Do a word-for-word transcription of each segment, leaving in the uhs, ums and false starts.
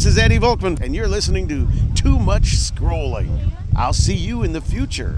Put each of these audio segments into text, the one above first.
This is Eddie Volkman, and you're listening to Too Much Scrolling. I'll see you in the future.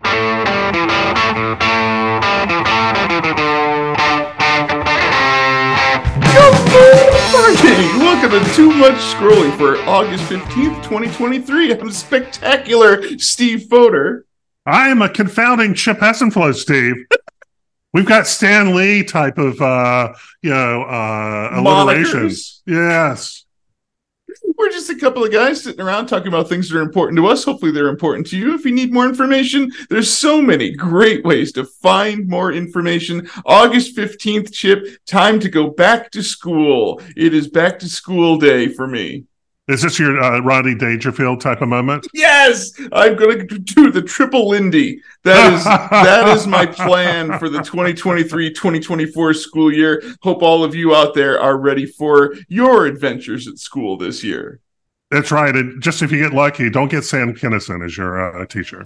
Good morning! Welcome to Too Much Scrolling for August fifteenth, twenty twenty-three. I'm spectacular Steve Fodor. I am a confounding Chip Hessenflow, Steve. We've got Stan Lee type of, uh, you know, uh, alliterations. Yes. We're just a couple of guys sitting around talking about things that are important to us. Hopefully they're important to you. If you need more information, there's so many great ways to find more information. August fifteenth, Chip, time to go back to school. It is back to school day for me. Is this your uh, Rodney Dangerfield type of moment? Yes, I'm going to do the triple Lindy. That is that is my plan for the twenty twenty-three twenty twenty-four school year. Hope all of you out there are ready for your adventures at school this year. That's right. And just if you get lucky, don't get Sam Kinison as your uh, teacher.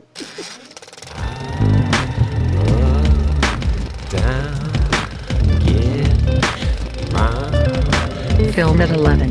Film at eleven.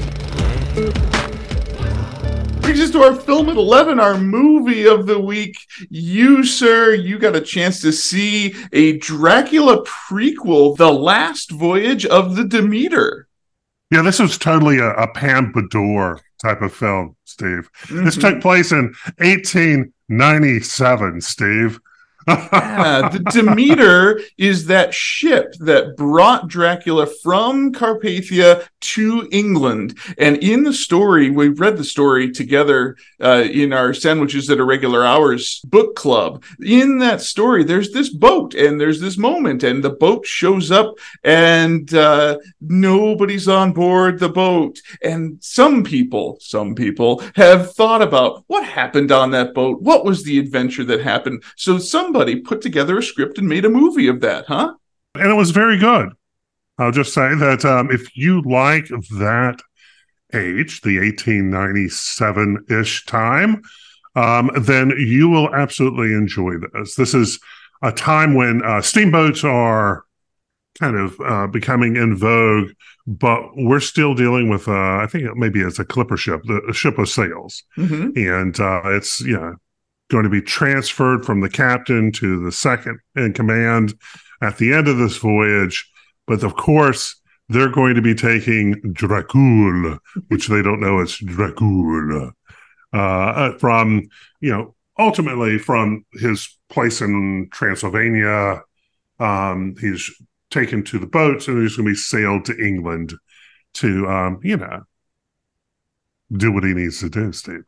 Brings us to our film at eleven, our movie of the week. You, sir, you got a chance to see a Dracula prequel, The Last Voyage of the Demeter. Yeah, this was totally a, a Pam Bedour type of film, Steve. Mm-hmm. This took place in eighteen ninety-seven, Steve. Yeah, the Demeter is that ship that brought Dracula from Carpathia to England. And in the story, we read the story together uh, in our Sandwiches at Irregular Hours book club. In that story, there's this boat and there's this moment, and the boat shows up and uh, nobody's on board the boat. And some people, some people have thought about what happened on that boat. What was the adventure that happened? So somebody put together a script and made a movie of that, huh? And it was very good. I'll just say that um, if you like that age, the eighteen ninety-seven-ish time, um, then you will absolutely enjoy this. This is a time when uh, steamboats are kind of uh, becoming in vogue, but we're still dealing with, uh, I think maybe it's a clipper ship, the, a ship of sails. Mm-hmm. And uh, it's, you know, going to be transferred from the captain to the second in command at the end of this voyage. But of course, they're going to be taking Dracul, which they don't know it's Dracul, uh, from, you know, ultimately from his place in Transylvania. Um, he's taken to the boats and he's going to be sailed to England to, um, you know, do what he needs to do, Steve.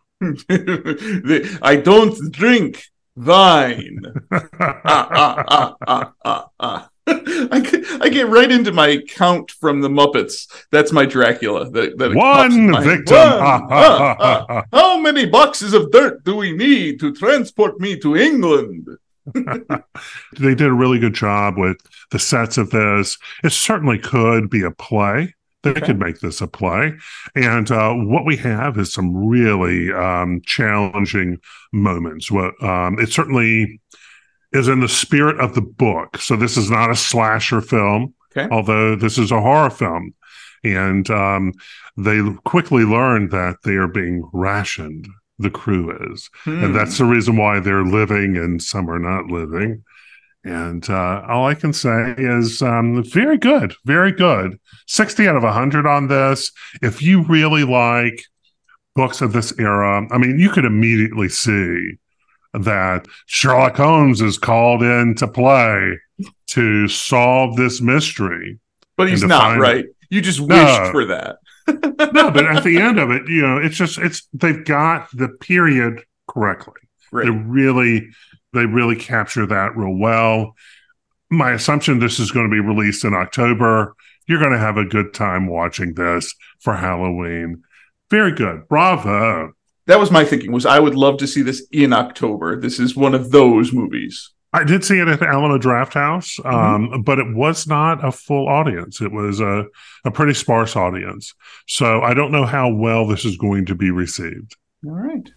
I don't drink wine. ah, ah, ah, ah, ah, ah. I, get, I get right into my Count from the Muppets. That's my Dracula. That, that One victim. One. ah, ah. How many boxes of dirt do we need to transport me to England? They did a really good job with the sets of this. It certainly could be a play. They okay. could make this a play. And uh, what we have is some really um, challenging moments. What um, it certainly is in the spirit of the book. So this is not a slasher film, okay. although this is a horror film. And um, they quickly learn that they are being rationed, the crew is. Hmm. And that's the reason why they're living and some are not living. And uh, all I can say is um, very good, very good. sixty out of one hundred on this. If you really like books of this era, I mean, you could immediately see that Sherlock Holmes is called in to play to solve this mystery. But he's not, find... right? You just wished no. for that. No, but at the end of it, you know, it's just, it's, they've got the period correctly. Right. They really... They really capture that real well. My assumption this is going to be released in October. You're going to have a good time watching this for Halloween. Very good. Bravo. That was my thinking, was I would love to see this in October. This is one of those movies. I did see it at the Alamo Drafthouse, um, mm-hmm. but it was not a full audience. It was a, a pretty sparse audience. So I don't know how well this is going to be received. All right.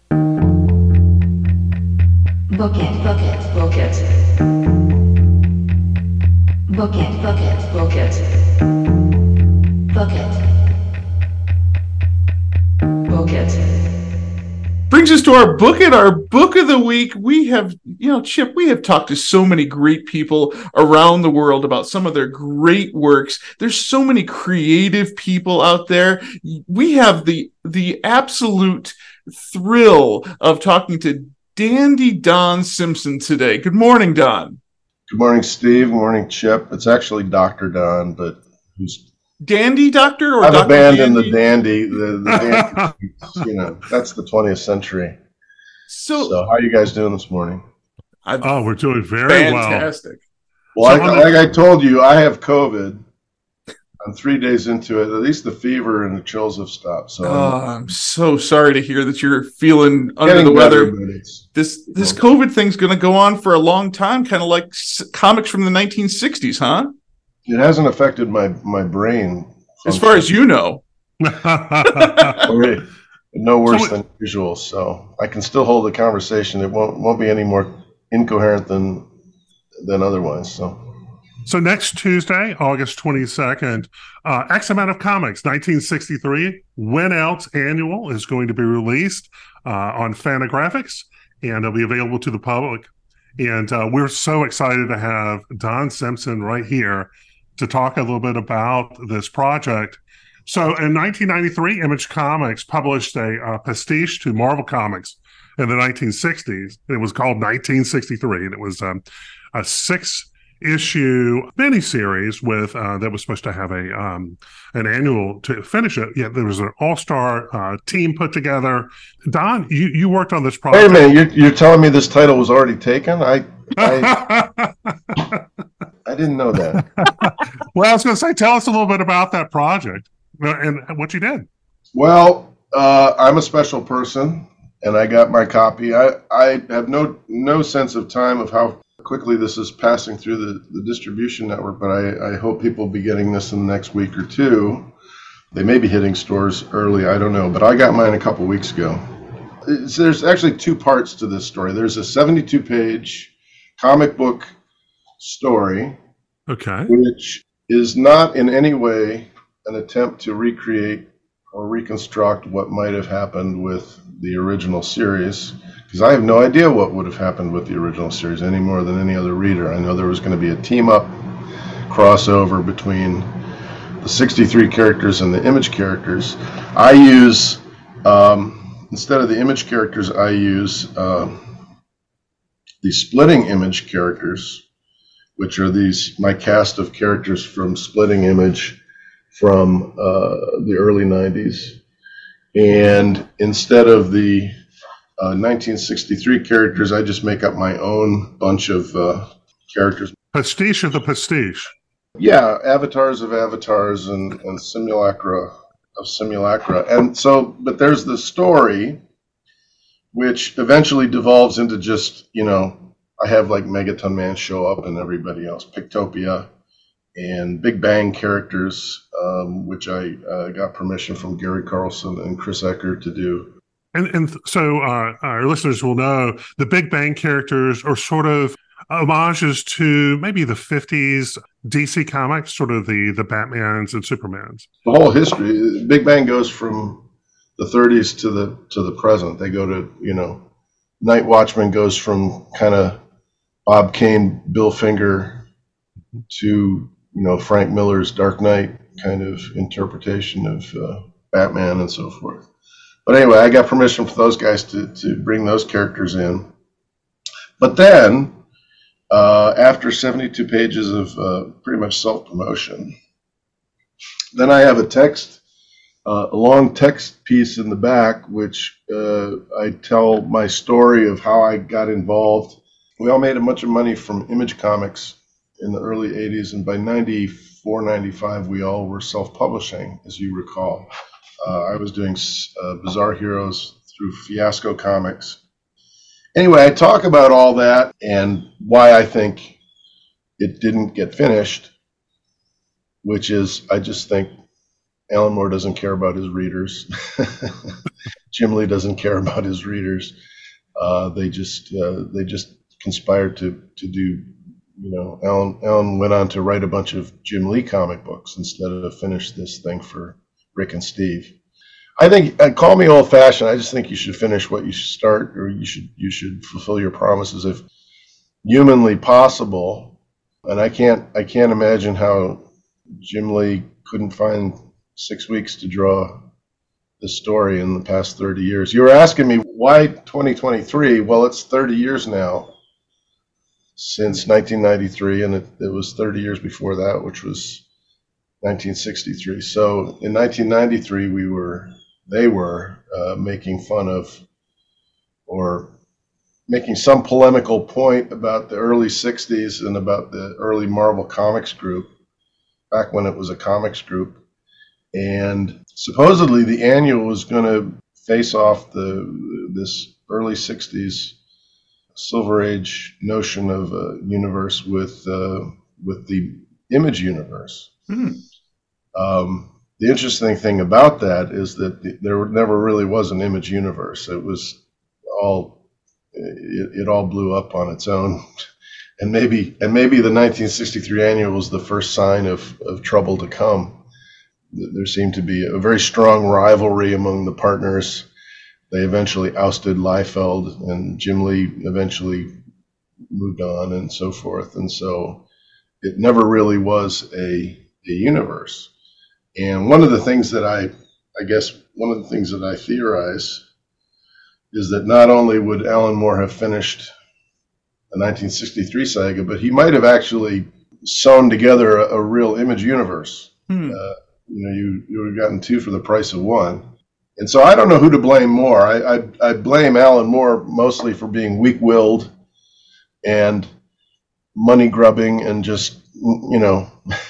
Book it, book it, book it. Book it, book it, book it. Book it. brings us to our book it, our book of the week. We have, you know, Chip, we have talked to so many great people around the world about some of their great works. There's so many creative people out there. We have the the absolute thrill of talking to Dandy Don Simpson today. Good morning, Don. Good morning, Steve. Good morning, Chip. It's actually Doctor Don, but who's Dandy Doctor or I've Doctor abandoned Dandy? the dandy. The, the dandy, you know, that's the twentieth century. So, So, how are you guys doing this morning? I've, Oh, we're doing very fantastic. Well, So I, on like the- I told you, I have COVID. I'm three days into it. At least the fever and the chills have stopped. So Oh, I'm I'm so sorry to hear that you're feeling under getting the weather. better, but it's- This this COVID thing's going to go on for a long time, kind of like s- comics from the nineteen sixties, huh? It hasn't affected my my brain. As far as you know. function. No worse So- than usual. So I can still hold a conversation. It won't won't be any more incoherent than than otherwise. So. So next Tuesday, August twenty-second, uh, X amount of comics, nineteen sixty-three, When Else Annual is going to be released uh, on Fantagraphics, and it'll be available to the public. And uh, we're so excited to have Don Simpson right here to talk a little bit about this project. So in nineteen ninety-three, Image Comics published a uh, pastiche to Marvel Comics in the nineteen sixties. It was called nineteen sixty-three, and it was um, a six issue miniseries with uh, that was supposed to have a um, an annual to finish it. Yeah, there was an all star uh, team put together. Don, you, you worked on this Wait a project. minute, you're, you're telling me this title was already taken? I I, I didn't know that. Well, I was going to say, tell us a little bit about that project uh, and what you did. Well, uh, I'm a special person, and I got my copy. I, I have no no sense of time of how quickly this is passing through the, the distribution network, but I, I hope people will be getting this in the next week or two. They may be hitting stores early, I don't know, but I got mine a couple weeks ago. It's, there's actually two parts to this story. There's a seventy-two page comic book story, Okay. which is not in any way an attempt to recreate or reconstruct what might have happened with the original series, because I have no idea what would have happened with the original series any more than any other reader. I know there was going to be a team-up crossover between the sixty-three characters and the Image characters. I use, um, instead of the Image characters, I use uh, the Splitting Image characters, which are these my cast of characters from Splitting Image from uh, the early nineties. And instead of the uh, nineteen sixty-three characters, I just make up my own bunch of uh, characters. Pastiche of the pastiche. Yeah, avatars of avatars and, and simulacra of simulacra. And so, but there's the story, which eventually devolves into just, you know, I have like Megaton Man show up and everybody else, Pictopia, and Big Bang characters, um, which I uh, got permission from Gary Carlson and Chris Eckert to do. And, and so uh, our listeners will know the Big Bang characters are sort of homages to maybe the fifties D C comics, sort of the, the Batmans and Supermans. The whole history, Big Bang goes from the thirties to the to the present. They go to, you know, Night Watchman goes from kind of Bob Kane, Bill Finger to, you know, Frank Miller's Dark Knight kind of interpretation of uh, Batman and so forth. But anyway, I got permission for those guys to, to bring those characters in. But then, uh, after seventy-two pages of uh, pretty much self-promotion, then I have a text, uh, a long text piece in the back, which uh, I tell my story of how I got involved. We all made a bunch of money from Image Comics in the early eighties, and by ninety-four, ninety-five, we all were self-publishing, as you recall. Uh, I was doing uh, Bizarre Heroes through Fiasco Comics. Anyway, I talk about all that and why I think it didn't get finished, which is I just think Alan Moore doesn't care about his readers. Jim Lee doesn't care about his readers. Uh, they just uh, they just conspired to to do. You know, Alan Alan went on to write a bunch of Jim Lee comic books instead of finish this thing for Rick and Steve. I think, uh, call me old fashioned. I just think you should finish what you start, or you should you should fulfill your promises if humanly possible. And I can't I can't imagine how Jim Lee couldn't find six weeks to draw this story in the past thirty years. You were asking me why twenty twenty-three? Well, it's thirty years now since nineteen ninety-three, and it, it was thirty years before that, which was nineteen sixty-three. So in nineteen ninety-three, we were they were uh, making fun of, or making some polemical point about the early sixties and about the early Marvel Comics group, back when it was a comics group. And supposedly the annual was going to face off the this early sixties Silver Age notion of a universe with uh, with the Image universe. Hmm. Um, the interesting thing about that is that the, there never really was an Image universe. It was all it, it all blew up on its own, and maybe and maybe the nineteen sixty-three annual was the first sign of of trouble to come. There seemed to be a very strong rivalry among the partners. They eventually ousted Liefeld, and Jim Lee eventually moved on, and so forth. And so it never really was a, a universe. And one of the things that I, I guess, one of the things that I theorize is that not only would Alan Moore have finished the nineteen sixty-three saga, but he might have actually sewn together a, a real Image universe. Hmm. Uh, you know, you, you would have gotten two for the price of one. And so I don't know who to blame more. I, I, I blame Alan Moore mostly for being weak-willed and money-grubbing and just, you know,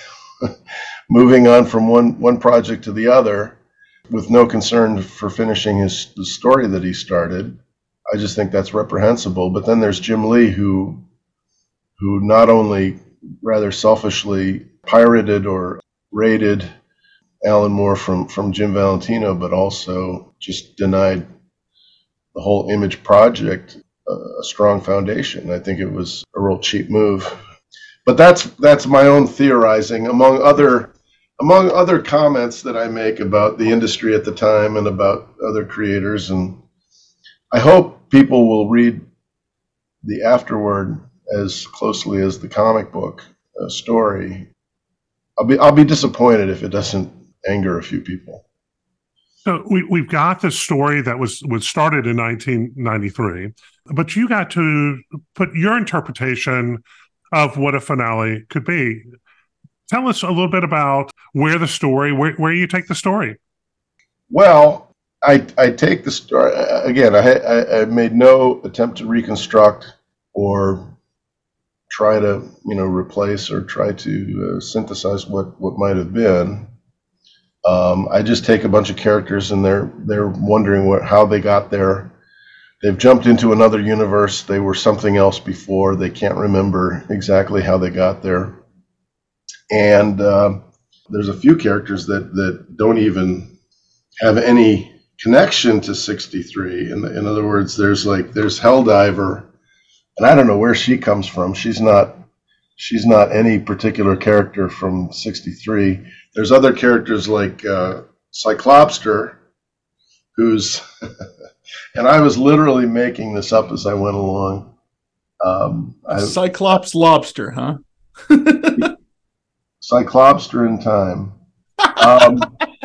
moving on from one, one project to the other with no concern for finishing his the story that he started. I just think that's reprehensible. But then there's Jim Lee, who who not only rather selfishly pirated or raided Alan Moore from, from Jim Valentino, but also just denied the whole Image project a, a strong foundation. I think it was a real cheap move. But that's that's my own theorizing, among other among other comments that I make about the industry at the time and about other creators. And I hope people will read the afterword as closely as the comic book uh, story. I'll be I'll be disappointed if it doesn't anger a few people. So we, we've got the story that was, was started in nineteen ninety-three, but you got to put your interpretation of what a finale could be. Tell us a little bit about where the story, where, where you take the story. Well, I I take the story, again, I, I, I made no attempt to reconstruct or try to, you know, replace or try to uh, synthesize what, what might have been. Um, I just take a bunch of characters and they're they're wondering what how they got there. They've jumped into another universe. They were something else before. They can't remember exactly how they got there. And uh, there's a few characters that, that don't even have any connection to sixty-three. In, in other words, there's like there's Helldiver, and I don't know where she comes from. She's not she's not any particular character from sixty-three. There's other characters like uh, Cyclopster, who's, and I was literally making this up as I went along. Um, I, Cyclops lobster, huh? Cyclopster in time. Um,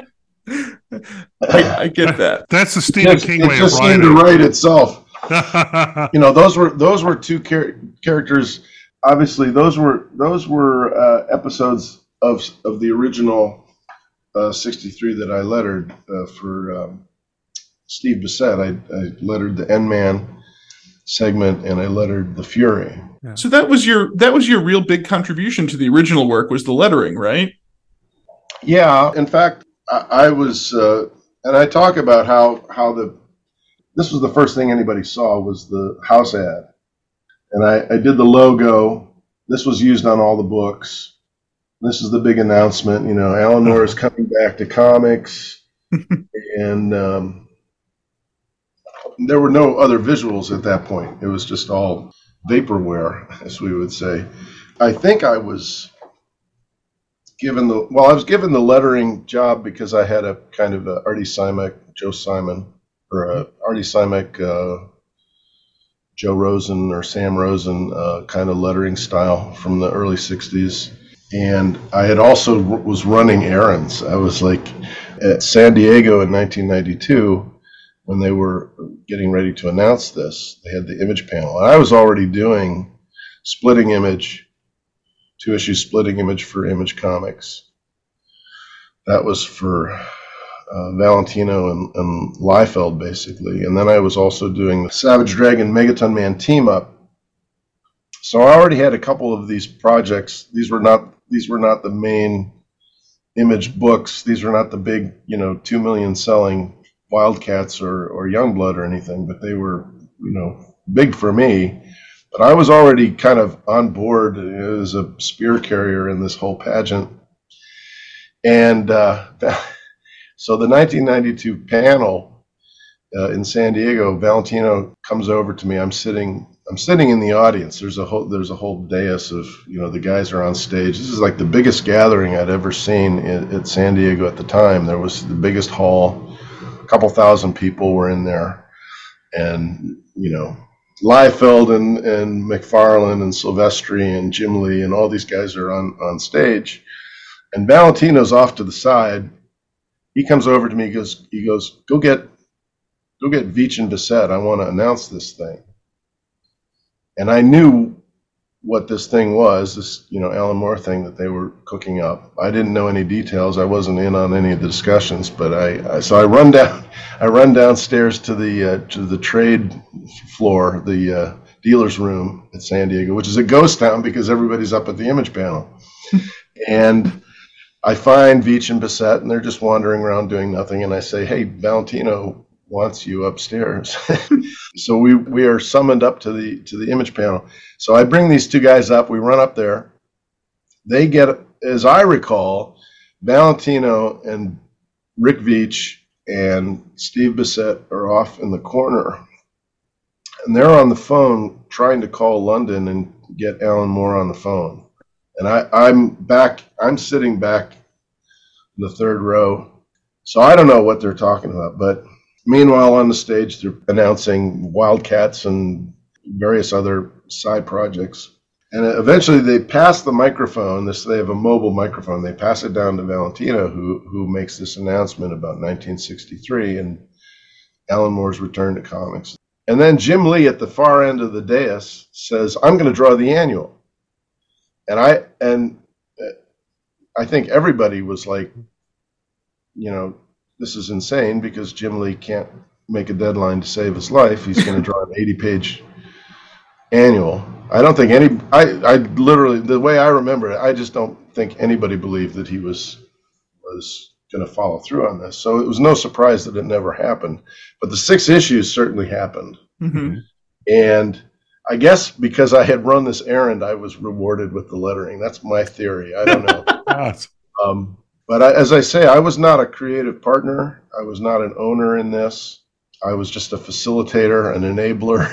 I, I get that. That's the Stephen it, King it way just of seemed writing. to write itself. You know, those were those were two char- characters. Obviously, those were those were uh, episodes of of the original uh, sixty-three that I lettered uh, for um, Steve Bissett. I, I lettered the N-Man segment and I lettered the Fury. So that was your that was your real big contribution to the original work, was the lettering, right? Yeah, in fact, I, I was, uh, and I talk about how how the this was the first thing anybody saw was the house ad, and I, I did the logo. This was used on all the books. This is the big announcement. You know, Alan Moore is coming back to comics, and um, there were no other visuals at that point. It was just all vaporware, as we would say. I think I was given the well, I was given the lettering job because I had a kind of a Artie Simek, Joe Simon, or a Artie Simek, uh, Joe Rosen or Sam Rosen uh, kind of lettering style from the early sixties. And I had also r- was running errands. I was like at San Diego in nineteen ninety-two when they were getting ready to announce this. They had the image panel. And I was already doing splitting image, two issue splitting image for Image Comics. That was for uh, Valentino and, and Liefeld, basically. And then I was also doing the Savage Dragon Megaton Man team up. So I already had a couple of these projects. These were not these were not the main Image books. These were not the big, you know, two million selling Wildcats or, or Youngblood or anything, but they were, you know, big for me. But I was already kind of on board as a spear carrier in this whole pageant. And uh, so the nineteen ninety-two panel uh, in San Diego, Valentino comes over to me. I'm sitting I'm sitting in the audience. There's a whole there's a whole dais of, you know, the guys are on stage. This is like the biggest gathering I'd ever seen at, at San Diego at the time. There was the biggest hall. A couple thousand people were in there. And, you know, Liefeld and, and McFarlane and Silvestri and Jim Lee and all these guys are on, on stage. And Valentino's off to the side. He comes over to me, he goes, he goes, go get go get Veitch and Bissett. I want to announce this thing. And I knew what this thing was, this, you know, Alan Moore thing that they were cooking up. I didn't know any details. I wasn't in on any of the discussions, but I, I so I run down, I run downstairs to the uh, to the trade floor, the uh, dealer's room at San Diego, which is a ghost town because everybody's up at the image panel. And I find Veitch and Bissett, and they're just wandering around doing nothing. And I say, hey, Valentino wants you upstairs. So we we are summoned up to the to the image panel. So I bring these two guys up. We run up there. They get, as I recall, Valentino and Rick Veitch and Steve Bissett are off in the corner, and they're on the phone trying to call London and get Alan Moore on the phone. And I, I'm back. I'm sitting back in the third row. So I don't know what they're talking about, but meanwhile, on the stage, they're announcing Wildcats and various other side projects. And eventually they pass the microphone. This, they have a mobile microphone. They pass it down to Valentino, who, who makes this announcement about nineteen sixty-three and Alan Moore's return to comics. And then Jim Lee at the far end of the dais says, I'm going to draw the annual. And I, and I think everybody was like, you know, this is insane because Jim Lee can't make a deadline to save his life. He's going to draw an eighty page annual. I don't think any, I, I literally, the way I remember it, I just don't think anybody believed that he was, was going to follow through on this. So it was no surprise that it never happened. But the six issues certainly happened. Mm-hmm. And I guess because I had run this errand, I was rewarded with the lettering. That's my theory. I don't know. um, But I, as I say, I was not a creative partner. I was not an owner in this. I was just a facilitator, an enabler.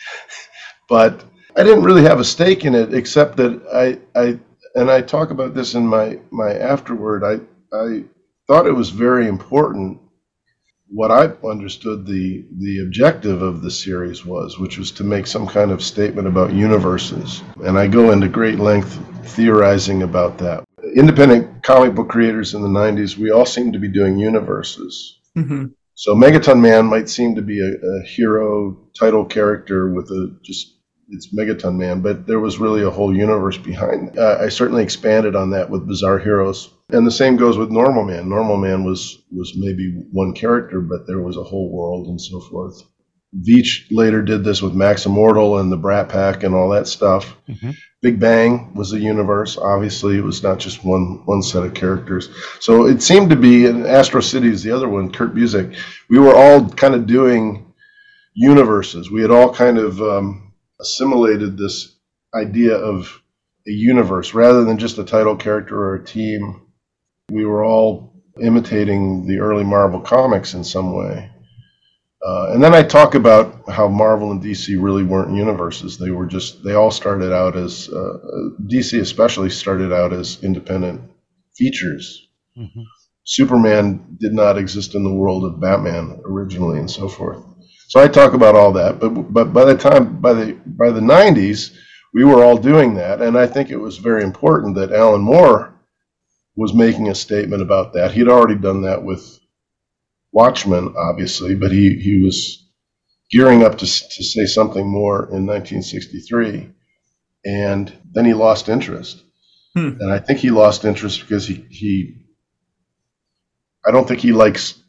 But I didn't really have a stake in it, except that I, I and I talk about this in my, my afterword, I, I thought it was very important what I understood the, the objective of the series was, which was to make some kind of statement about universes. And I go into great length theorizing about that. Independent comic book creators in the nineties, we all seem to be doing universes. Mm-hmm. So Megaton Man might seem to be a, a hero title character with a just, it's Megaton Man, but there was really a whole universe behind it. Uh, I certainly expanded on that with Bizarre Heroes. And the same goes with Normal Man. Normal Man was, was maybe one character, but there was a whole world and so forth. Veitch later did this with Max Immortal and the Brat Pack and all that stuff. Mm-hmm. Big Bang was a universe. Obviously, it was not just one one set of characters. So it seemed to be, and Astro City is the other one, Kurt Busiek. We were all kind of doing universes. We had all kind of um, assimilated this idea of a universe rather than just a title character or a team. We were all imitating the early Marvel comics in some way. Uh, and then I talk about how Marvel and D C really weren't universes. They were just, they all started out as, uh, D C especially started out as independent features. Mhm. Superman did not exist in the world of Batman originally, and so forth. So I talk about all that, but but by the time by the by the nineties, we were all doing that, and I think it was very important that Alan Moore was making a statement about that. He'd already done that with Watchmen, obviously, but he he was gearing up to to say something more in nineteen sixty-three, and then he lost interest. Hmm. And I think he lost interest because he he I don't think he likes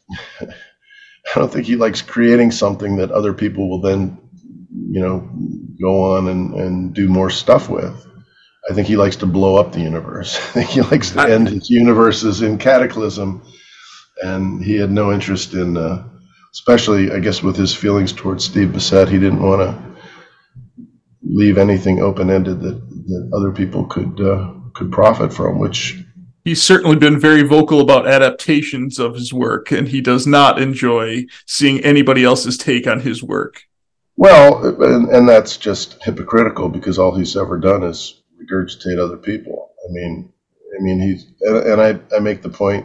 I don't think he likes creating something that other people will then, you know, go on and, and do more stuff with. I think he likes to blow up the universe. I think he likes to end his universes in Cataclysm, and he had no interest in, uh, especially, I guess, with his feelings towards Steve Bissette, he didn't want to leave anything open-ended that, that other people could uh, could profit from, which He's certainly been very vocal about adaptations of his work, and he does not enjoy seeing anybody else's take on his work. Well, and, and that's just hypocritical because all he's ever done is regurgitate other people. I mean, I mean, he's and, and I, I make the point,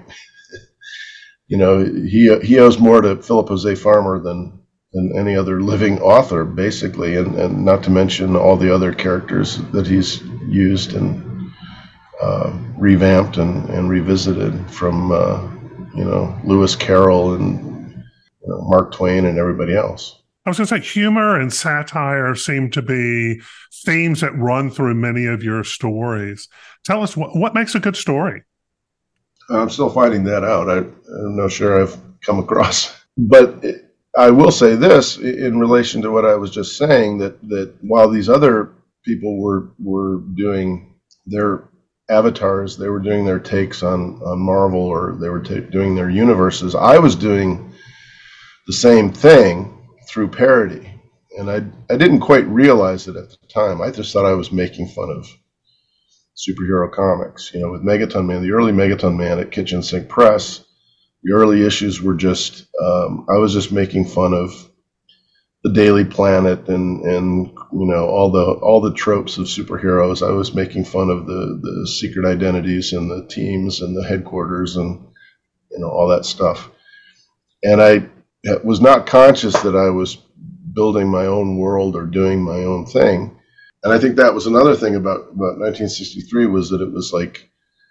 you know, he he owes more to Philip Jose Farmer than than any other living author, basically, and, and not to mention all the other characters that he's used and uh, revamped and, and revisited, from uh, you know, Lewis Carroll and you know, Mark Twain and everybody else. I was going to say humor and satire seem to be themes that run through many of your stories. Tell us what, what makes a good story? I'm still finding that out. I, I'm not sure I've come across. But it, I will say this in relation to what I was just saying, that, that while these other people were were doing their avatars, they were doing their takes on, on Marvel, or they were ta- doing their universes, I was doing the same thing through parody. And I I didn't quite realize it at the time. I just thought I was making fun of superhero comics. You know, with Megaton Man, the early Megaton Man at Kitchen Sink Press, the early issues were just, um, I was just making fun of the Daily Planet and, and you know, all the all the tropes of superheroes. I was making fun of the, the secret identities and the teams and the headquarters and, you know, all that stuff. And I was not conscious that I was building my own world or doing my own thing. And I think that was another thing about, about nineteen sixty-three, was that it was like,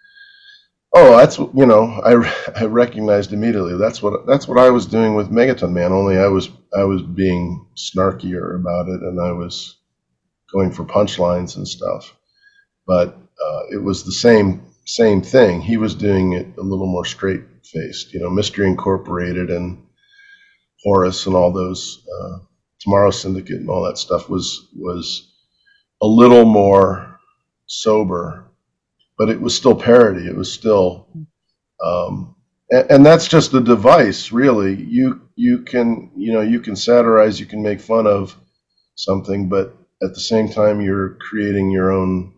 oh, that's, you know, I, I recognized immediately that's what that's what I was doing with Megaton Man, only I was I was being snarkier about it, and I was going for punchlines and stuff. But uh, it was the same same thing. He was doing it a little more straight-faced, you know, Mystery Incorporated and Horus and all those, uh, Tomorrow Syndicate and all that stuff was was a little more sober, but it was still parody. It was still, um, and, and that's just a device, really. You you can you know you can satirize, you can make fun of something, but at the same time you're creating your own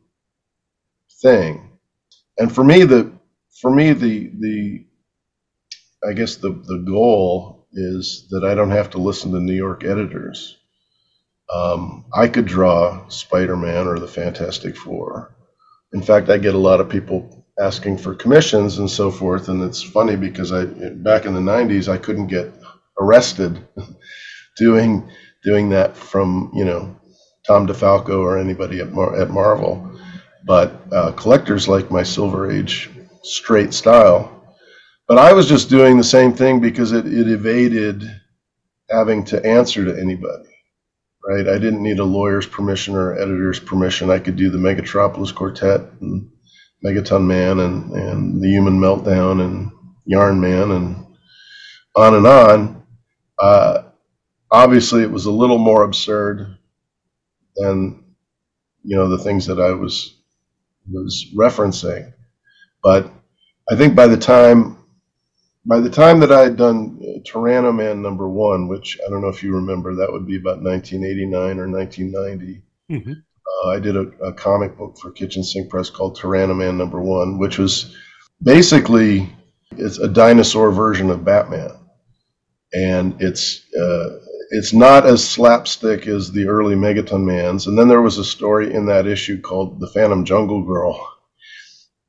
thing. And for me, the for me the the I guess the the goal is that I don't have to listen to New York editors. Um, I could draw Spider-Man or the Fantastic Four. In fact, I get a lot of people asking for commissions and so forth, and it's funny because I back in the nineties I couldn't get arrested doing doing that from you know Tom DeFalco or anybody at Mar- at Marvel, but uh, collectors like my Silver Age straight style. But I was just doing the same thing because it, it evaded having to answer to anybody. Right, I didn't need a lawyer's permission or editor's permission. I could do the Megatropolis Quartet and Megaton Man and, and the Human Meltdown and Yarn Man and on and on. Uh, obviously, it was a little more absurd than you know the things that I was was referencing. But I think by the time by the time that I had done Tyranno Man number one, which I don't know if you remember, that would be about nineteen eighty-nine or nineteen ninety. Mm-hmm. Uh, I did a, a comic book for Kitchen Sink Press called Tyranno Man number one, which was basically it's a dinosaur version of Batman, and it's uh, it's not as slapstick as the early Megaton Mans. And then there was a story in that issue called The Phantom Jungle Girl,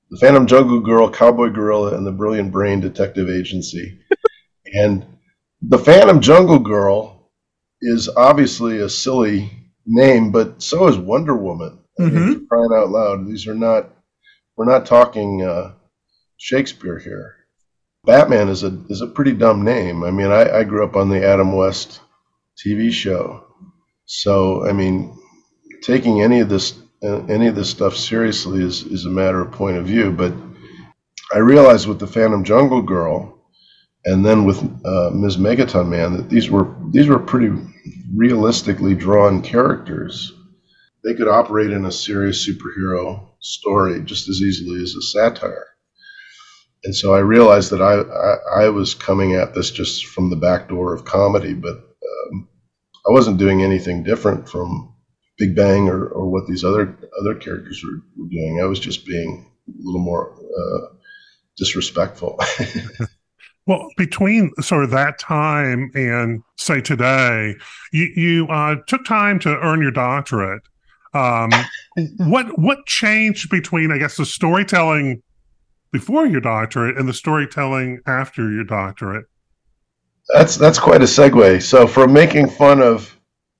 The Phantom Jungle Girl, Cowboy Gorilla, and the Brilliant Brain Detective Agency. And the Phantom Jungle Girl is obviously a silly name, but so is Wonder Woman. I mean, Mm-hmm. for crying out loud, these are not, we're not talking uh, Shakespeare here. Batman is a is a pretty dumb name. I mean, I, I grew up on the Adam West T V show. So, I mean, taking any of this uh, any of this stuff seriously is, is a matter of point of view. But I realized with the Phantom Jungle Girl and then with uh, Miz Megaton Man that these were these were pretty realistically drawn characters. They could operate in a serious superhero story just as easily as a satire. And so I realized that I, I, I was coming at this just from the back door of comedy, but um, I wasn't doing anything different from Big Bang or, or what these other other characters were, were doing. I was just being a little more uh, disrespectful. Well, between sort of that time and say today, you, you uh, took time to earn your doctorate. Um, what what changed between, I guess, the storytelling before your doctorate and the storytelling after your doctorate? That's that's quite a segue. So from making fun of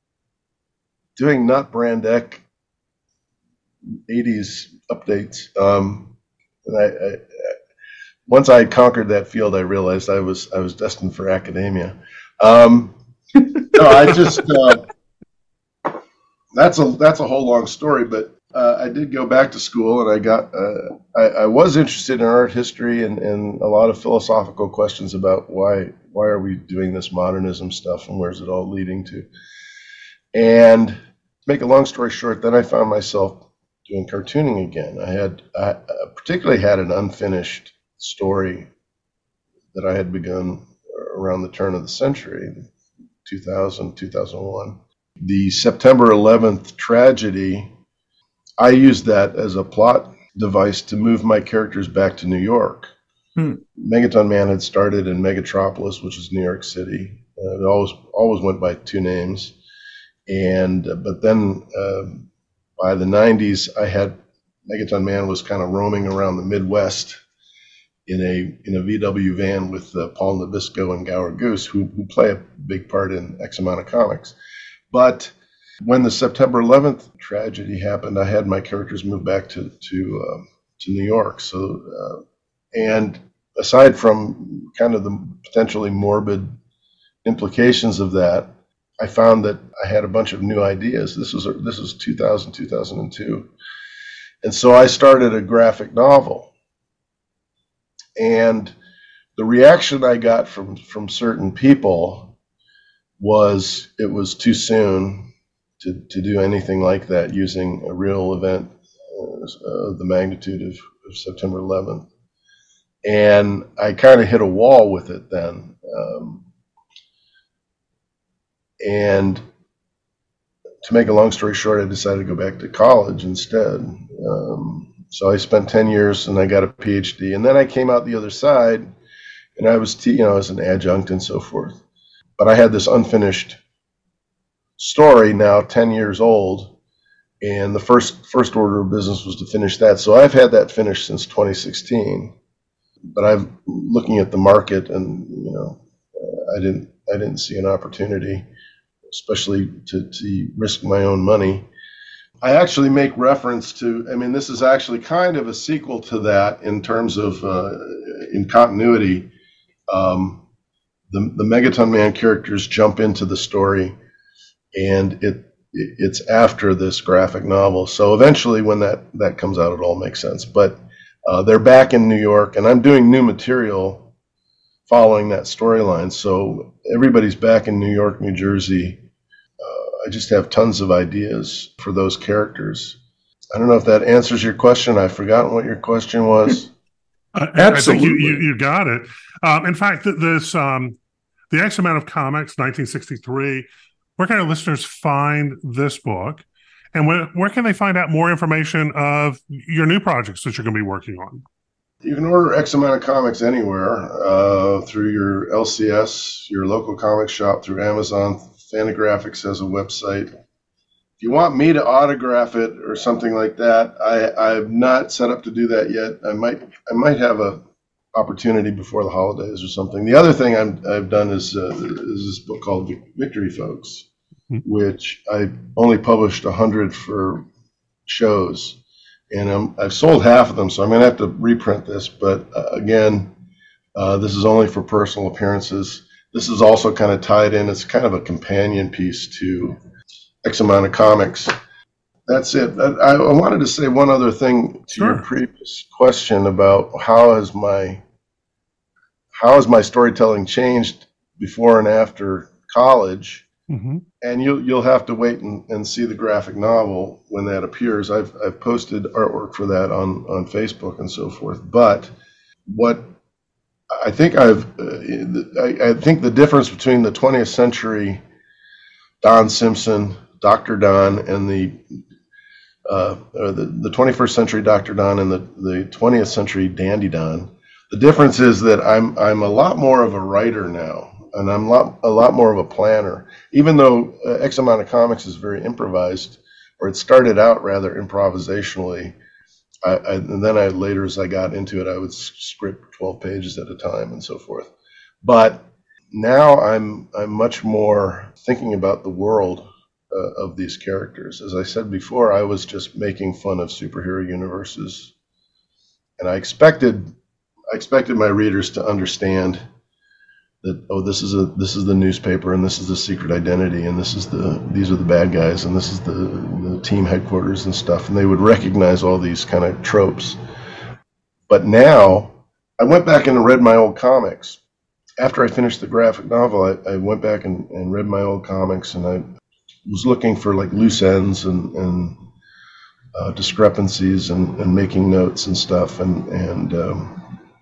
doing Nut Brandec eighties updates, um, and I, I, once I had conquered that field, I realized I was I was destined for academia. Um, no, I just uh, that's a that's a whole long story, but uh, I did go back to school, and I got uh, I, I was interested in art history and, and a lot of philosophical questions about why why are we doing this modernism stuff and where's it all leading to. And to make a long story short, then I found myself doing cartooning again. I had I particularly had an unfinished story that I had begun around the turn of the century, two thousand, two thousand one. The September eleventh tragedy, I used that as a plot device to move my characters back to New York. Hmm. Megaton Man had started in Megatropolis, which is New York City. Uh, it always always went by two names. And uh, but then uh, by the nineties, I had Megaton Man was kind of roaming around the Midwest in a in a V W van with uh, Paul Nabisco and Gower Goose, who who play a big part in X amount of comics. But when the September eleventh tragedy happened, I had my characters move back to to uh, to New York. So uh, and aside from kind of the potentially morbid implications of that, I found that I had a bunch of new ideas. This was this was two thousand, two thousand two, and so I started a graphic novel. And the reaction I got from from certain people was it was too soon to to do anything like that using a real event uh, the magnitude of, of September eleventh. And I kind of hit a wall with it then. Um, and to make a long story short, I decided to go back to college instead. Um, so I spent ten years and I got a P H D. And then I came out the other side and I was, te- you know, as an adjunct and so forth. But I had this unfinished story now ten years old. And the first first order of business was to finish that. So I've had that finished since twenty sixteen. But I'm looking at the market and, you know, uh, I didn't I didn't see an opportunity, especially to, to risk my own money. I actually make reference to, I mean, this is actually kind of a sequel to that in terms of, uh, in continuity. Um, the, the Megaton Man characters jump into the story, and it it's after this graphic novel. So eventually when that, that comes out, it all makes sense. But uh, they're back in New York, and I'm doing new material following that storyline. So everybody's back in New York, New Jersey. Uh, I just have tons of ideas for those characters. I don't know if that answers your question. I've forgotten what your question was. Uh, Absolutely. I think you, you, you got it. Um, in fact, th- this um, the X amount of comics, nineteen sixty-three. Where can our listeners find this book, and where where can they find out more information of your new projects that you're going to be working on? You can order X amount of comics anywhere uh, through your L C S, your local comic shop, through Amazon. Fantagraphics has a website. if you want me to autograph it or something like that, I I've not set up to do that yet. I might I might have a opportunity before the holidays or something. The other thing I'm, I've done is uh, is this book called Victory Folks, which I only published a hundred for shows, and I'm, I've sold half of them, so I'm going to have to reprint this. But uh, again, uh, this is only for personal appearances. This is also kind of tied in. It's kind of a companion piece to X amount of comics. That's it. I, I wanted to say one other thing to Sure. your previous question about how has my how has my storytelling changed before and after college. Mm-hmm. And you'll you'll have to wait and, and see the graphic novel when that appears. I've I've posted artwork for that on, on Facebook and so forth. But what I think I've uh, I, I think the difference between the twentieth century Don Simpson, Doctor Don, and the uh, or the, the twenty-first century Doctor Don and the, the twentieth century Dandy Don, the difference is that I'm I'm a lot more of a writer now. And I'm a lot, a lot more of a planner, even though uh, X amount of comics is very improvised, or it started out rather improvisationally. I, I, and then I later, as I got into it, I would script twelve pages at a time and so forth. But now I'm I'm much more thinking about the world uh, of these characters. As I said before, I was just making fun of superhero universes, and I expected I expected my readers to understand that, oh, this is a this is the newspaper, and this is the secret identity, and this is the these are the bad guys, and this is the, the team headquarters and stuff, and they would recognize all these kind of tropes. But now, I went back and read my old comics. After I finished the graphic novel, I, I went back and, and read my old comics, and I was looking for like loose ends and, and uh, discrepancies and, and making notes and stuff, and and um,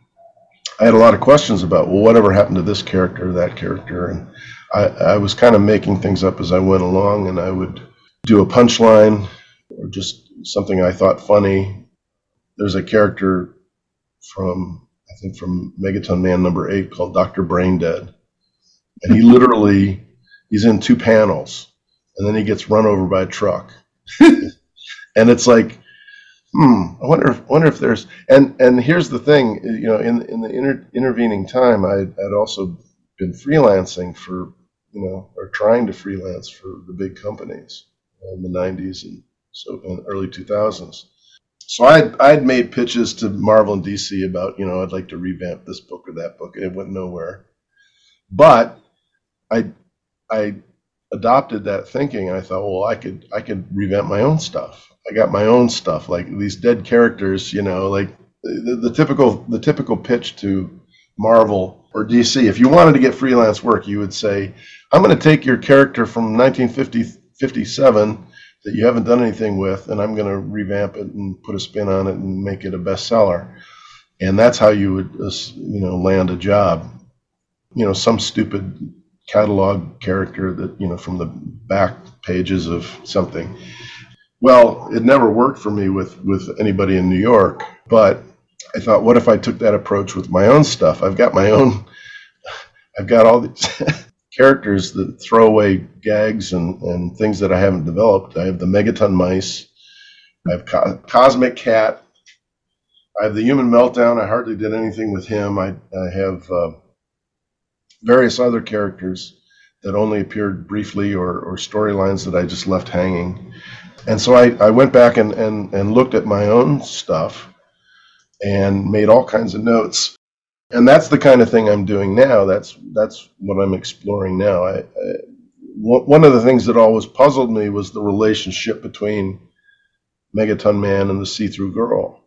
I had a lot of questions about, well, whatever happened to this character, that character, and I, I was kind of making things up as I went along, and I would do a punchline or just something I thought funny. There's a character from, I think from Megaton Man number eight called Doctor Braindead, and he literally, he's in two panels, and then he gets run over by a truck. And it's like, Hmm. I wonder if wonder if there's and and here's the thing, you know, in in the inter, intervening time, I'd, I'd also been freelancing for, you know, or trying to freelance for the big companies in the nineties and so in early two thousands. So I'd I'd made pitches to Marvel and D C about, you know, I'd like to revamp this book or that book, and it went nowhere. But I I adopted that thinking, and I thought, well, I could I could revamp my own stuff. I got my own stuff, like these dead characters, you know, like the, the typical the typical pitch to Marvel or D C. If you wanted to get freelance work, you would say, I'm going to take your character from nineteen fifty, fifty-seven that you haven't done anything with, and I'm going to revamp it and put a spin on it and make it a bestseller. And that's how you would, uh, you know, land a job. You know, some stupid catalog character that, you know, from the back pages of something. Well, it never worked for me with, with anybody in New York, but I thought, what if I took that approach with my own stuff? I've got my own, I've got all these characters that throw away gags and, and things that I haven't developed. I have the Megaton Mice, I have Co- Cosmic Cat, I have the Human Meltdown. I hardly did anything with him. I, I have uh, various other characters that only appeared briefly, or, or storylines that I just left hanging. And so I, I went back and, and, and looked at my own stuff and made all kinds of notes. And that's the kind of thing I'm doing now. That's that's what I'm exploring now. I, I, one of the things that always puzzled me was the relationship between Megaton Man and the See-Through Girl.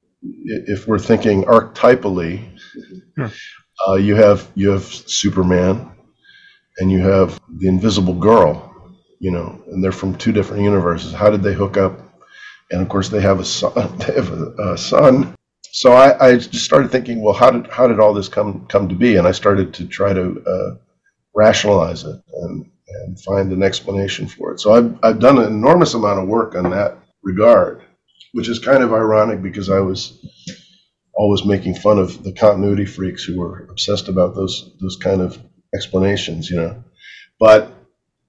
If we're thinking archetypally, Sure. uh, you have you have Superman and you have the Invisible Girl. You know, and they're from two different universes. How did they hook up? And of course, they have a son. They have a, a son. So I, I just started thinking, well, how did how did all this come come to be? And I started to try to uh, rationalize it and and find an explanation for it. So I've I've done an enormous amount of work on that regard, which is kind of ironic because I was always making fun of the continuity freaks who were obsessed about those those kind of explanations, you know, but.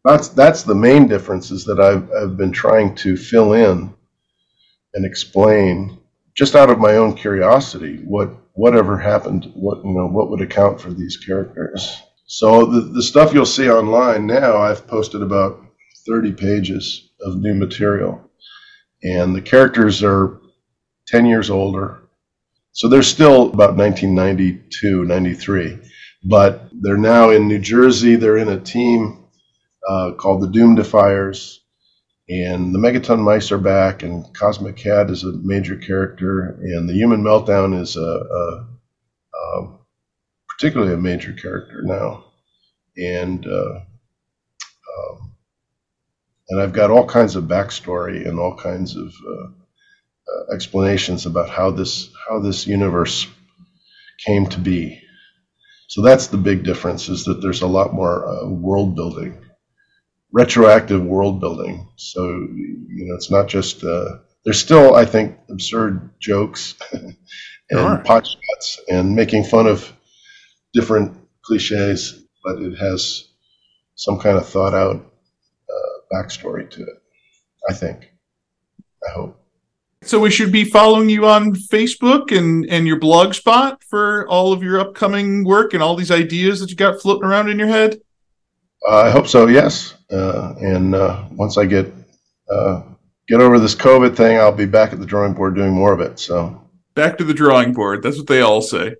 That's that's the main difference, is that I've I've been trying to fill in and explain, just out of my own curiosity, what whatever happened, what you know, what would account for these characters. So the the stuff you'll see online now, I've posted about thirty pages of new material, and the characters are ten years older, so they're still about nineteen ninety-two, ninety-three, but they're now in New Jersey. They're in a team Uh, called the Doom Defiers, and the Megaton Mice are back, and Cosmic Cat is a major character, and the Human Meltdown is a, a, a particularly a major character now, and uh, um, and I've got all kinds of backstory and all kinds of uh, uh, explanations about how this how this universe came to be. So that's the big difference, is that there's a lot more uh, world building. Retroactive world building. So, you know, it's not just, uh, there's still, I think, absurd jokes and Sure. pot shots and making fun of different cliches, but it has some kind of thought out uh, backstory to it, I think. I hope. So we should be following you on Facebook and, and your blog spot for all of your upcoming work and all these ideas that you got floating around in your head? Uh, I hope so, yes. Uh, and uh, once I get uh, get over this COVID thing, I'll be back at the drawing board doing more of it. So back to the drawing board. That's what they all say.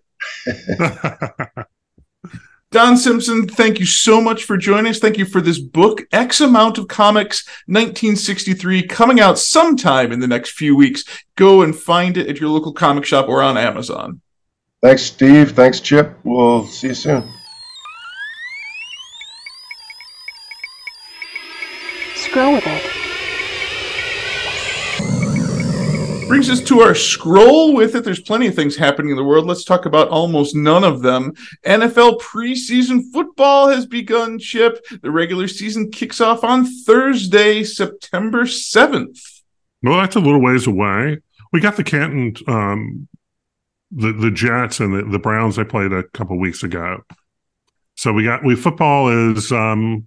Don Simpson, thank you so much for joining us. Thank you for this book, X Amount of Comics, nineteen sixty-three, coming out sometime in the next few weeks. Go and find it at your local comic shop or on Amazon. Thanks, Steve. Thanks, Chip. We'll see you soon. Scroll with it. Brings us to our scroll with it. There's plenty of things happening in the world. Let's talk about almost none of them. N F L preseason football has begun, Chip. The regular season kicks off on Thursday, September seventh. Well, that's a little ways away. We got the Canton, um, the, the Jets and the, the Browns, they played a couple weeks ago. So we got, we football is um,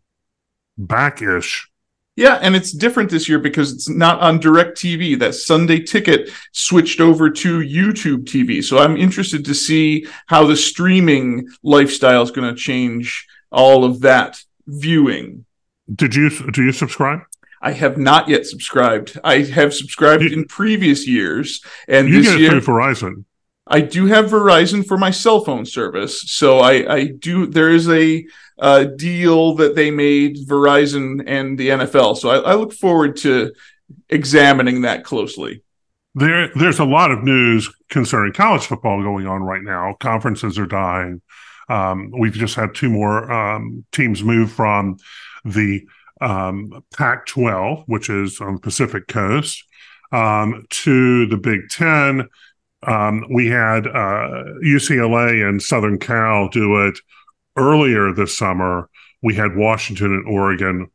back-ish. Yeah, and it's different this year because it's not on DirecTV. That Sunday Ticket switched over to YouTube T V. So I'm interested to see how the streaming lifestyle is going to change all of that viewing. Did you, do you subscribe? I have not yet subscribed. I have subscribed you, in previous years. And you this get it year, through Verizon. I do have Verizon for my cell phone service. So I, I do, there is a uh, deal that they made, Verizon and the N F L. So I, I look forward to examining that closely. There, there's a lot of news concerning college football going on right now. Conferences are dying. Um, we've just had two more um, teams move from the um, Pac twelve, which is on the Pacific Coast, um, to the Big Ten. Um, we had uh, U C L A and Southern Cal do it earlier this summer. We had Washington and Oregon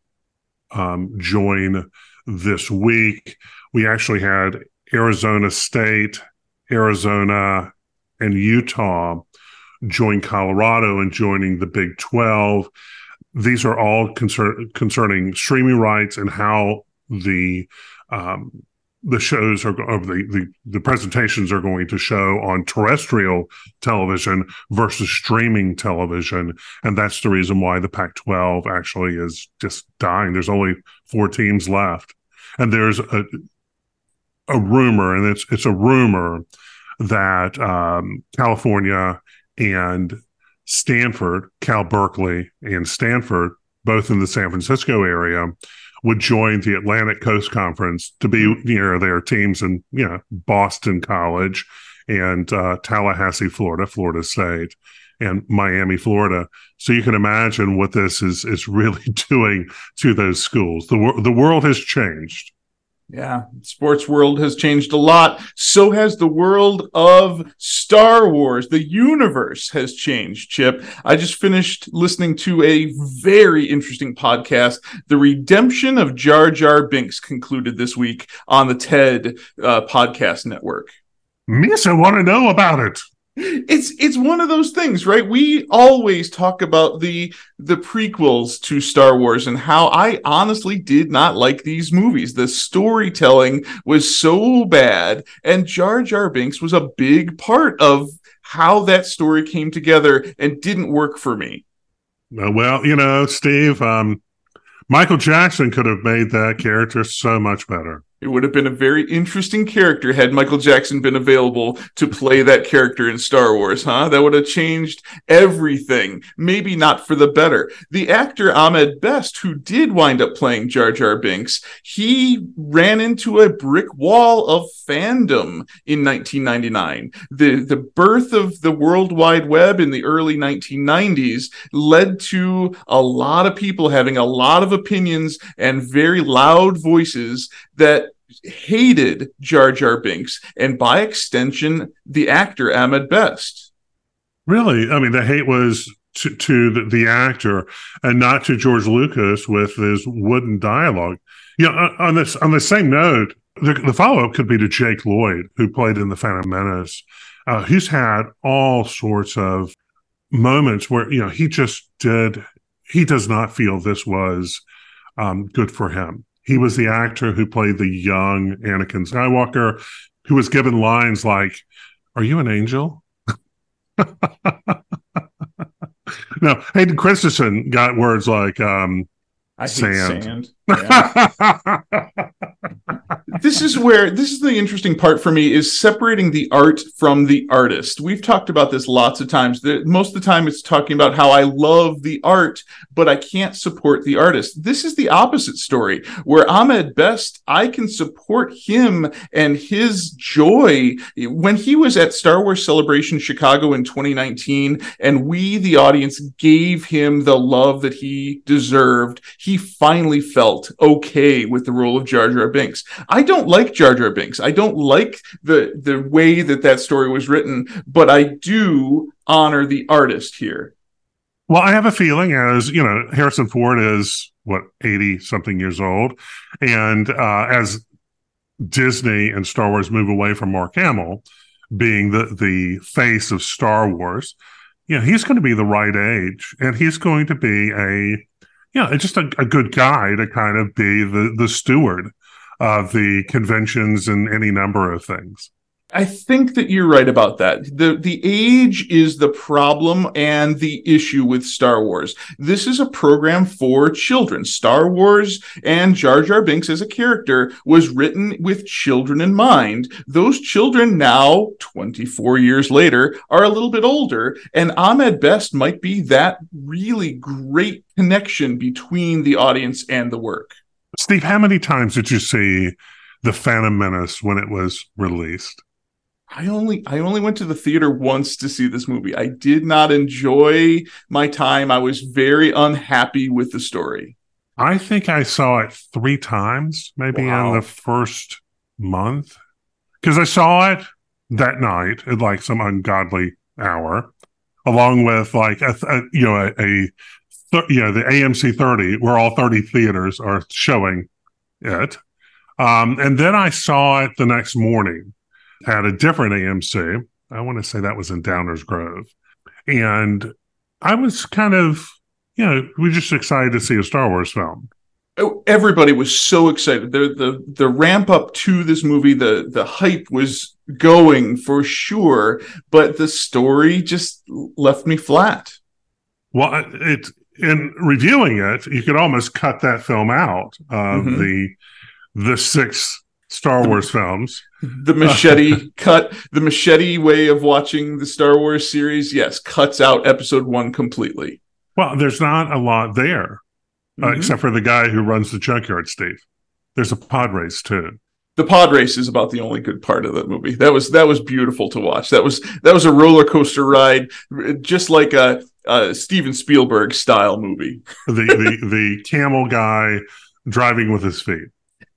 um, join this week. We actually had Arizona State, Arizona, and Utah join Colorado and joining the Big twelve. These are all concern, concerning streaming rights and how the um, the shows are of the, the the presentations are going to show on terrestrial television versus streaming television, and that's the reason why the Pac twelve actually is just dying. There's only four teams left, and there's a a rumor, and it's it's a rumor that um, California and Stanford, Cal Berkeley and Stanford, both in the San Francisco area, would join the Atlantic Coast Conference to be near their teams in, you know, Boston College and uh, Tallahassee, Florida, Florida State, and Miami, Florida. So you can imagine what this is is really doing to those schools. The wor- the world has changed. Yeah, sports world has changed a lot. So has the world of Star Wars. The universe has changed, Chip. I just finished listening to a very interesting podcast. The Redemption of Jar Jar Binks concluded this week on the TED uh, podcast network. Miss, I want to know about it. It's it's one of those things, right? We always talk about the the prequels to Star Wars and how I honestly did not like these movies. The storytelling was so bad, and Jar Jar Binks was a big part of how that story came together and didn't work for me. Uh, Well, you know, Steve, um, Michael Jackson could have made that character so much better. It would have been a very interesting character had Michael Jackson been available to play that character in Star Wars, huh? That would have changed everything. Maybe not for the better. The actor Ahmed Best, who did wind up playing Jar Jar Binks, he ran into a brick wall of fandom in nineteen ninety-nine. The, the birth of the World Wide Web in the early nineteen nineties led to a lot of people having a lot of opinions and very loud voices that hated Jar Jar Binks, and by extension, the actor Ahmed Best. Really? I mean, the hate was to, to the, the actor and not to George Lucas with his wooden dialogue. You know, on on this on the same note, the, the follow-up could be to Jake Lloyd, who played in The Phantom Menace, uh, who's had all sorts of moments where, you know, he just did, he does not feel this was um, good for him. He was the actor who played the young Anakin Skywalker, who was given lines like, "Are you an angel?" No, Hayden Christensen got words like um, I hate sand. sand. Yeah. This is where this is the interesting part for me, is separating the art from the artist. We've talked about this lots of times. The, most of the time it's talking about how I love the art, but I can't support the artist. This is the opposite story, where Ahmed Best, I can support him and his joy. When he was at Star Wars Celebration Chicago in twenty nineteen, and we, the audience, gave him the love that he deserved, he finally felt okay with the role of Jar Jar Binks. I don't like Jar Jar Binks. I don't like the the way that that story was written, but I do honor the artist here. Well, I have a feeling, as you know, Harrison Ford is what, eighty something years old, and uh, as Disney and Star Wars move away from Mark Hamill being the the face of Star Wars, you know, he's going to be the right age, and he's going to be a, you know, just a, a good guy to kind of be the the steward of the conventions and any number of things. I think that you're right about that. The the age is the problem and the issue with Star Wars. This is a program for children. Star Wars and Jar Jar Binks as a character was written with children in mind. Those children now, twenty-four years later, are a little bit older, and Ahmed Best might be that really great connection between the audience and the work. Steve, how many times did you see The Phantom Menace when it was released? I only I only went to the theater once to see this movie. I did not enjoy my time. I was very unhappy with the story. I think I saw it three times, maybe Wow. in the first month, because I saw it that night at like some ungodly hour, along with like a, a you know a, a th- you know the A M C thirty, where all thirty theaters are showing it, um, and then I saw it the next morning at a different A M C. I want to say that was in Downers Grove, and I was kind of, you know, we were just excited to see a Star Wars film. Oh, everybody was so excited. The the the ramp up to this movie, the the hype was going for sure, but the story just left me flat. Well, it in reviewing it, you could almost cut that film out of Mhm. the the six Star Wars films. The machete cut, the machete way of watching the Star Wars series, yes, cuts out episode one completely. Well, there's not a lot there, uh, Mhm. except for the guy who runs the junkyard, Steve. There's a pod race too. The pod race is about the only good part of that movie. That was that was beautiful to watch. That was that was a roller coaster ride, just like a, a Steven Spielberg style movie. The the the camel guy driving with his feet.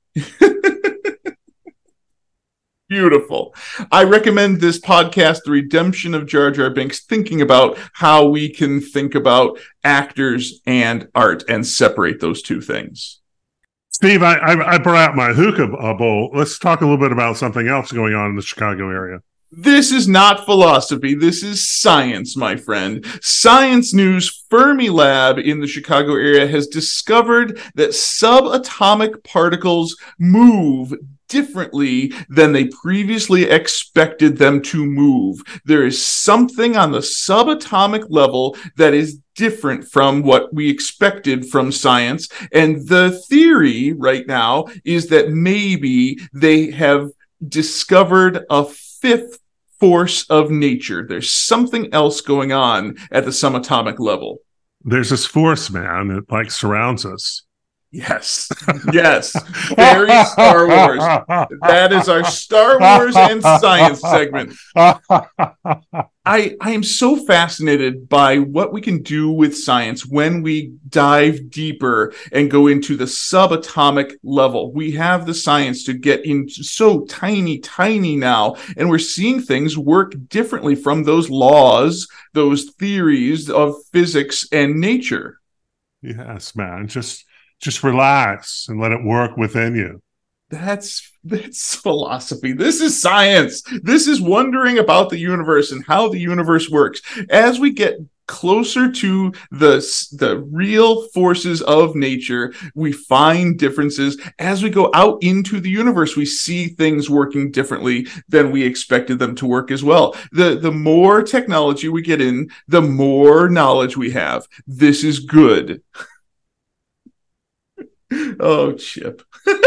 Beautiful. I recommend this podcast, The Redemption of Jar Jar Binks, thinking about how we can think about actors and art and separate those two things. Steve, I, I I brought out my hookah bowl. Let's talk a little bit about something else going on in the Chicago area. This is not philosophy. This is science, my friend. Science News Fermilab in the Chicago area has discovered that subatomic particles move differently than they previously expected them to move. There is something on the subatomic level that is different from what we expected from science. And the theory right now is that maybe they have discovered a fifth force of nature. There's something else going on at the subatomic level. There's this force, man, that like surrounds us. Yes. Yes. Very Star Wars. That is our Star Wars and science segment. I, I am so fascinated by what we can do with science when we dive deeper and go into the subatomic level. We have the science to get into so tiny, tiny now, and we're seeing things work differently from those laws, those theories of physics and nature. Yes, man. Just just relax and let it work within you. That's that's philosophy. This is science. This is wondering about the universe and how the universe works. As we get closer to the, the real forces of nature, we find differences. As we go out into the universe, we see things working differently than we expected them to work as well. The, the more technology we get in, the more knowledge we have. This is good. Oh, Chip.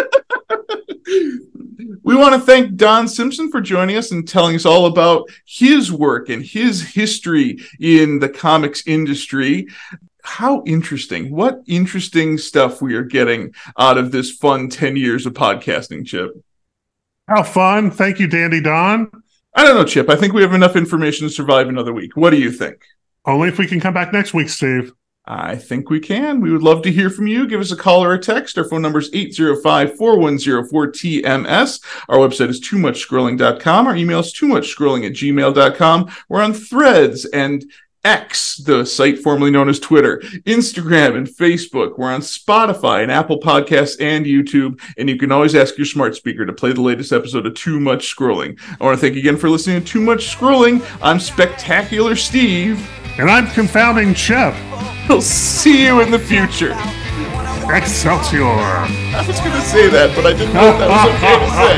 We want to thank Don Simpson for joining us and telling us all about his work and his history in the comics industry. How interesting. What interesting stuff we are getting out of this fun ten years of podcasting, Chip. How fun. Thank you, Dandy Don. I don't know, Chip. I think we have enough information to survive another week. What do you think? Only if we can come back next week, Steve. I think we can. We would love to hear from you. Give us a call or a text. Our phone number is eight zero five, four one zero, four T M S. Our website is too much scrolling dot com. Our email is too much scrolling at gmail dot com. We're on Threads and X, the site formerly known as Twitter, Instagram, and Facebook. We're on Spotify and Apple Podcasts and YouTube. And you can always ask your smart speaker to play the latest episode of Too Much Scrolling. I want to thank you again for listening to Too Much Scrolling. I'm Spectacular Steve. And I'm Confounding Chip. We'll see you in the future. Excelsior. I was going to say that, but I didn't know if that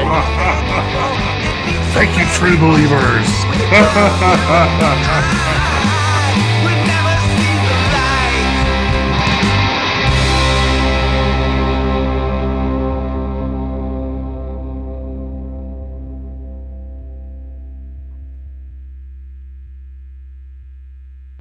was okay to say. Thank you, true believers.